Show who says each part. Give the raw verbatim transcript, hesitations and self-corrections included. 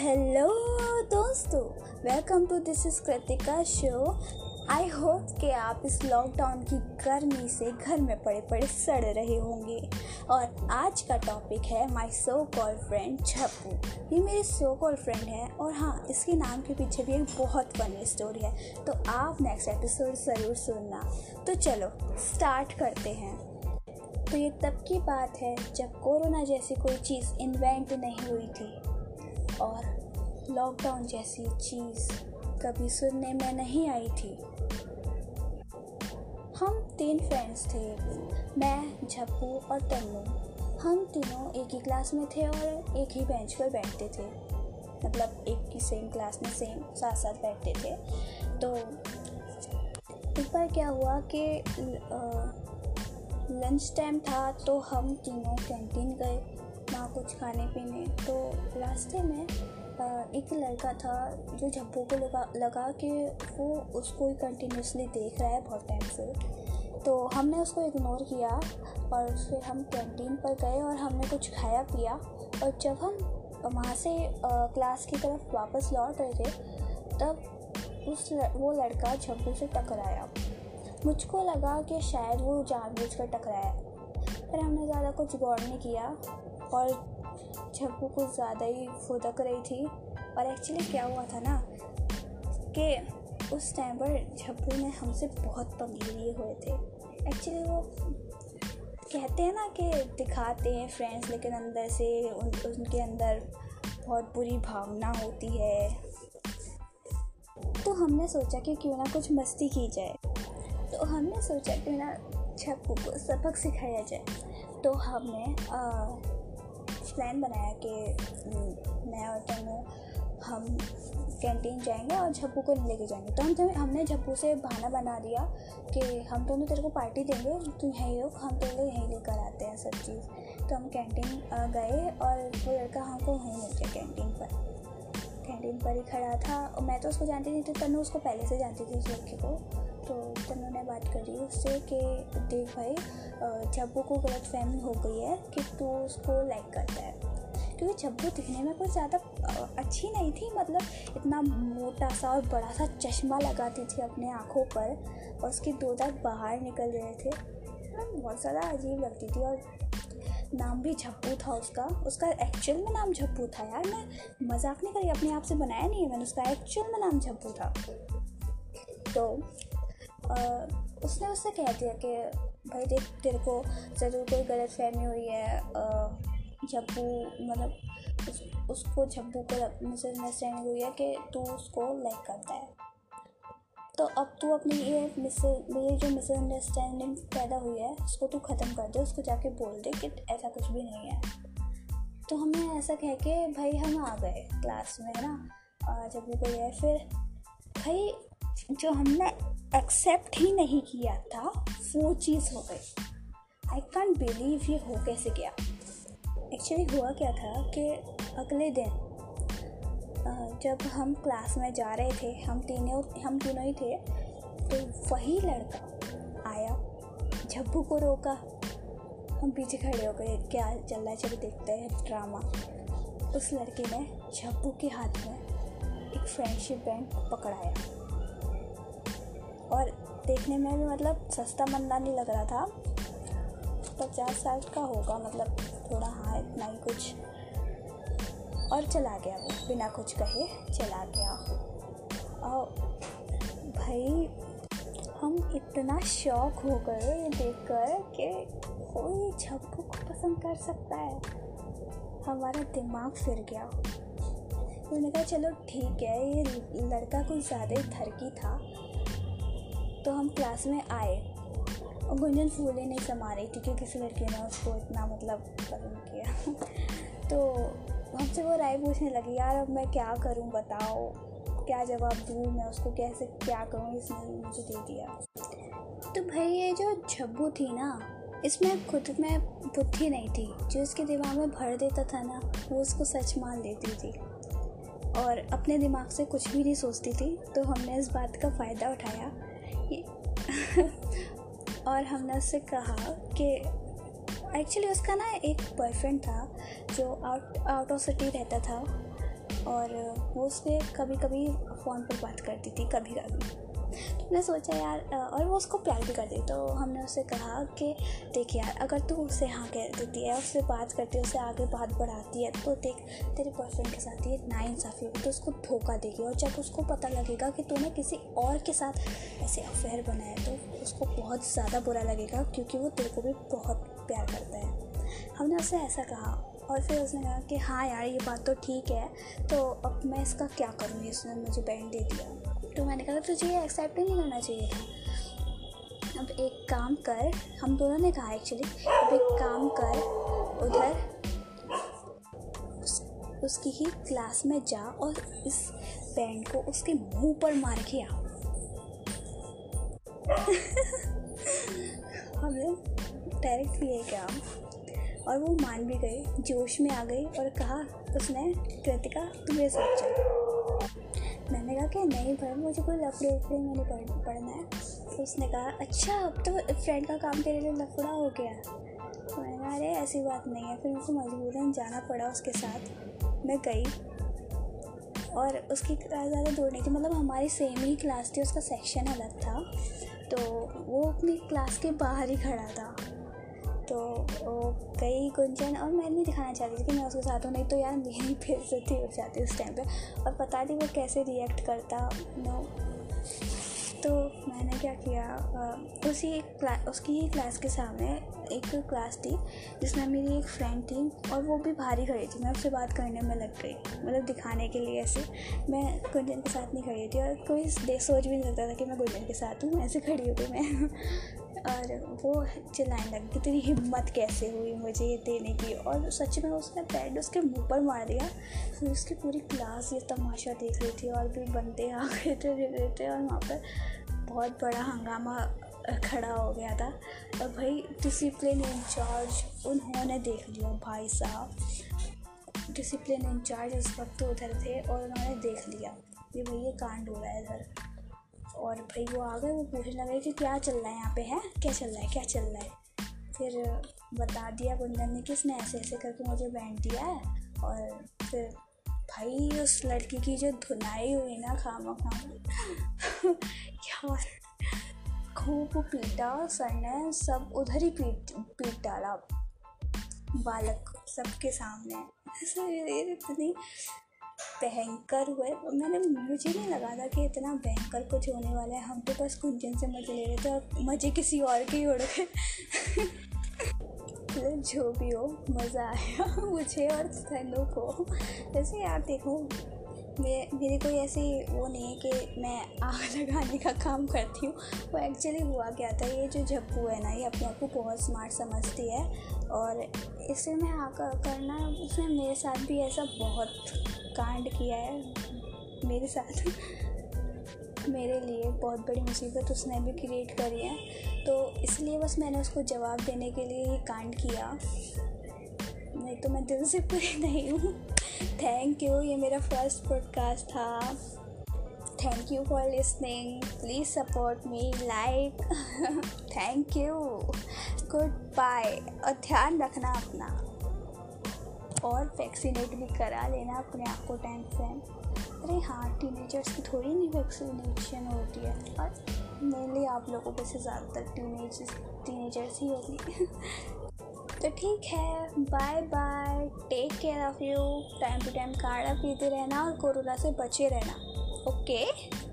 Speaker 1: Hello दोस्तों, welcome to this is Kritika show. I hope कि आप इस लॉकडाउन की गर्मी से घर में पड़े पड़े सड़ रहे होंगे। और आज का टॉपिक है my so called friend Jhappu. ये मेरी सो कॉल्ड फ्रेंड है और हाँ, इसके नाम के पीछे भी एक बहुत फनी स्टोरी है, तो आप नेक्स्ट एपिसोड ज़रूर सुनना। तो चलो स्टार्ट करते हैं। तो ये तब की बात है जब कोरोना जैसी कोई चीज़ इन्वेंट नहीं हुई थी और लॉकडाउन जैसी चीज़ कभी सुनने में नहीं आई थी। हम तीन फ्रेंड्स थे, मैं, झप्पू और तन्नू। हम तीनों एक ही क्लास में थे और एक ही बेंच पर बैठते थे, मतलब एक ही सेम क्लास में सेम साथ साथ बैठते थे। तो एक बार क्या हुआ कि लंच टाइम था, तो हम तीनों कैंटीन गए वहाँ कुछ खाने पीने। तो रास्ते में एक लड़का था जो झप्पू को लगा लगा कि वो उसको ही कंटिन्यूसली देख रहा है बहुत टाइम से। तो हमने उसको इग्नोर किया और फिर हम कैंटीन पर गए और हमने कुछ खाया पिया। और जब हम वहाँ से क्लास की तरफ वापस लौट रहे थे, तब उस वो लड़का झप्पू से टकराया। मुझको लगा कि शायद वो जानबूझकर टकराया, पर हमने ज़्यादा कुछ गौर नहीं किया और झप्पू कुछ ज़्यादा ही फुदक रही थी। और एक्चुअली क्या हुआ था ना कि उस टाइम पर झप्पू ने हमसे बहुत पंगे लिए हुए थे। एक्चुअली वो कहते हैं ना कि दिखाते हैं फ्रेंड्स, लेकिन अंदर से उन, उनके अंदर बहुत बुरी भावना होती है। तो हमने सोचा कि क्यों ना कुछ मस्ती की जाए। तो हमने सोचा क्यों ना झप्पू को सबक सिखाया जाए। तो हमने प्लान बनाया कि मैं और तनु हम कैंटीन जाएंगे और झप्पू को लेके जाएंगे। तो हम हमने झप्पू से बहाना बना दिया कि हम दोनों तेरे को पार्टी देंगे, तू यहीं रुक, हम तेरे यहीं लेकर आते हैं सब चीज़। तो हम कैंटीन गए और वो लड़का हमको वहीं मिल गया कैंटीन पर। कैंटीन पर ही खड़ा था और मैं तो उसको जानती नहीं थी, तनु उसको पहले से जानती थी उस लड़के को। तो तनु ने बात करी उससे कि देख भाई, झप्पू को गलतफहमी हो गई है कि तू उसको लाइक करता है, क्योंकि झप्पू दिखने में कुछ ज़्यादा अच्छी नहीं थी। मतलब इतना मोटा सा और बड़ा सा चश्मा लगाती थी अपने आँखों पर और उसके दो दांत बाहर निकल रहे थे। बहुत ज़्यादा अजीब लगती थी। और नाम भी झप्पू था उसका उसका एक्चुअल में नाम झप्पू था यार, मैं मजाक नहीं करी, अपने आप से बनाया नहीं है मैंने, उसका एक्चुअल में नाम झप्पू था। तो आ, उसने उससे कह दिया कि भाई देख, तेरे को ज़रूर कोई गलतफहमी हुई है, झप्पू मतलब उस, उसको झप्पू को मिसअंडरस्टैंडिंग हुई है कि तू उसको लाइक करता है। तो अब तू अपनी ये मिस ये जो मिसअंडरस्टैंडिंग पैदा हुई है उसको तू ख़त्म कर दे, उसको जाके बोल दे कि ऐसा कुछ भी नहीं है। तो हमने ऐसा कह के भाई हम आ गए क्लास में, है ना, जब भी कोई है। फिर भाई जो हमने एक्सेप्ट ही नहीं किया था वो चीज़ हो गई। आई कांट बिलीव ये हो कैसे गया। एक्चुअली हुआ क्या था कि अगले दिन जब हम क्लास में जा रहे थे, हम तीनों हम तीनों ही थे, तो वही लड़का आया, झप्पू को रोका। हम पीछे खड़े हो गए, क्या चल रहा है, चलो देखते हैं ड्रामा। उस लड़के ने झप्पू के हाथ में एक फ्रेंडशिप बैंड पकड़ाया और देखने में भी मतलब सस्ता मंदा नहीं लग रहा था, पचास साल का होगा, मतलब थोड़ा हाँ इतना ही कुछ। और चला गया वो बिना कुछ कहे चला गया। और भाई हम इतना शॉक हो गए ये देखकर कि कोई झप्पू को पसंद कर सकता है। हमारा दिमाग फिर गया। मैंने कहा चलो ठीक है, ये लड़का कुछ ज़्यादा ही थरकी था। तो हम क्लास में आए और गुंजन फूले नहीं समा रही थी कि किसी लड़के ने उसको इतना मतलब पसंद किया। तो हमसे वो राय पूछने लगी, यार अब मैं क्या करूं, बताओ क्या जवाब दूं मैं उसको, कैसे क्या करूं, इसने मुझे दे दिया। तो भाई ये जो झप्पू थी ना, इसमें खुद में बुद्धि नहीं थी, जो इसके दिमाग में भर देता था ना वो उसको सच मान लेती थी और अपने दिमाग से कुछ भी नहीं सोचती थी। तो हमने इस बात का फ़ायदा उठाया और हमने उससे कहा कि एक्चुअली उसका ना एक बॉयफ्रेंड था जो आउट आउट ऑफ सिटी रहता था। और वो उससे कभी कभी फ़ोन पर बात करती थी, कभी कभी। तो मैंने सोचा यार, और वो उसको प्यार भी करती, तो हमने उससे कहा कि देख यार, अगर तू उससे हाँ कह देती है, उससे बात करती है, उससे आगे बात बढ़ाती है, तो देख तेरे बॉयफ्रेंड के साथ ये नाइंसाफ़ी होगी, तो उसको धोखा देगी। और जब उसको पता लगेगा कि तूने किसी और के साथ ऐसे अफेयर बनाया, तो उसको बहुत ज़्यादा बुरा लगेगा, क्योंकि वो तेरे को भी बहुत प्यार करता है। हमने उससे ऐसा कहा, और फिर उसने कहा कि हाँ यार, ये बात तो ठीक है, तो अब मैं इसका क्या करूँ, इसने मुझे बैंड दे दिया। तो मैंने कहा तुझे ये एक्सेप्ट ही नहीं करना चाहिए था। अब एक काम कर, हम दोनों ने कहा एक्चुअली, अब एक काम कर, उधर उस, उसकी ही क्लास में जा और इस बैंड को उसके मुंह पर मार के आ। हमने डायरेक्ट किया काम, और वो मान भी गई, जोश में आ गई और कहा उसने, कृतिका तुम ये सोचा। मैंने कहा कि नहीं भाई, मुझे कोई लफड़े उफड़े में नहीं पढ़ पढ़ना है। तो उसने कहा अच्छा, अब तो फ्रेंड का काम तेरे लिए लफड़ा हो गया। तो मैंने कहा अरे ऐसी बात नहीं है। फिर मुझको मजबूरन जाना पड़ा उसके साथ। मैं गई और उसकी क्लास ज़्यादा दूर नहीं थी, मतलब हमारी सेम ही क्लास थी, उसका सेक्शन अलग था। तो वो अपनी क्लास के बाहर ही खड़ा था। तो वो गई गुंजन, और मैं नहीं दिखाना चाहती थी कि मैं उसके साथ हूँ, नहीं तो यार मेरी बेइज्जती हो जाती उस टाइम पे, और पता नहीं वो कैसे रिएक्ट करता। नो, तो मैंने क्या किया, उसी क्लास उसकी ही क्लास के सामने एक क्लास थी जिसमें मेरी एक फ्रेंड थी, और वो भी बाहर ही खड़ी थी। मैं उससे बात करने में लग गई, मतलब दिखाने के लिए ऐसे। मैं गुंजन के साथ नहीं खड़ी थी, और कोई सोच भी नहीं सकता था कि मैं गुंजन के साथ हूँ, ऐसे खड़ी हो गई मैं। और वो चिल्लाने लगी कि तेरी हिम्मत कैसे हुई मुझे ये देने की। और सच में उसने बैंड उसके मुंह पर मार दिया। फिर उसकी पूरी क्लास ये तमाशा देख रही थी, और भी बंदे आ गए थे देख रहे थे, और वहाँ पर बहुत बड़ा हंगामा खड़ा हो गया था। और भाई डिसिप्लिन इंचार्ज उन्होंने देख लिया, भाई साहब डिसिप्लिन इंचार्ज उस वक्त उधर थे, और उन्होंने देख लिया कि भाई ये कांड हो रहा है इधर। और भाई वो आ गए, वो पूछने लगे कि क्या चल रहा है यहाँ पे, है क्या चल रहा है क्या चल रहा है। फिर बता दिया गुंजन ने कि इसने ऐसे ऐसे करके मुझे बैंड दिया है। और फिर भाई उस लड़की की जो धुनाई हुई ना खामा खामा यार, खूब पीटा सर ने, सब उधर ही पीट पीट डाला बालक सबके सामने। ऐसे इतनी भयंकर हुए, मैंने मुझे नहीं लगा था कि इतना भयंकर कुछ होने वाला है। हम तो बस गुंजन से मजे ले रहे थे, और मज़े किसी और के ही उड़ गए। जो भी हो, मज़ा आया मुझे और तनु को। वैसे यार देखो, मे मेरी कोई ऐसी वो नहीं है कि मैं आग लगाने का काम करती हूँ। वो एक्चुअली हुआ क्या था, ये जो झप्पू है ना, ये अपने आप को बहुत स्मार्ट समझती है, और इसे मैं आकर करना, उसने मेरे साथ भी ऐसा बहुत कांड किया है मेरे साथ। मेरे लिए बहुत बड़ी मुसीबत उसने भी क्रिएट करी है, तो इसलिए बस मैंने उसको जवाब देने के लिए ही कांड किया, नहीं तो मैं दिल से पूरी नहीं हूँ। थैंक यू, ये मेरा फर्स्ट पॉडकास्ट था। Thank you for listening, please support me, like. Thank you, good bye, और ध्यान रखना अपना, और वैक्सीनेट भी करा लेना अपने आप को टाइम से। अरे हाँ, टीनेजर्स की थोड़ी नहीं वैक्सीनेशन होती है, और मेनली आप लोगों में से ज़्यादातर टीनेज टीनेजर्स ही होगी। तो ठीक है, bye bye, take care of you. Time to time काढ़ा पीते रहना और कोरोना से बचे रहना, ओके।